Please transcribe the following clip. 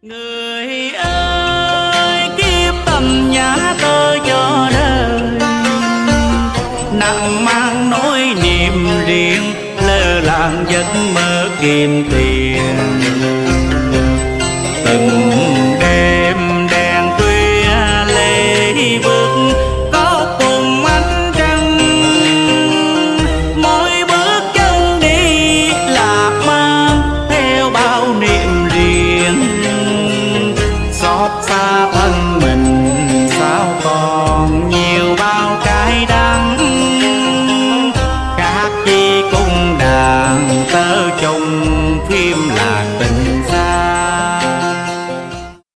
Người ơi kiếp tâm nhã tơ cho đời, nặng mang nỗi niềm riêng, lơ làng giấc mơ kiếm tiền. Từng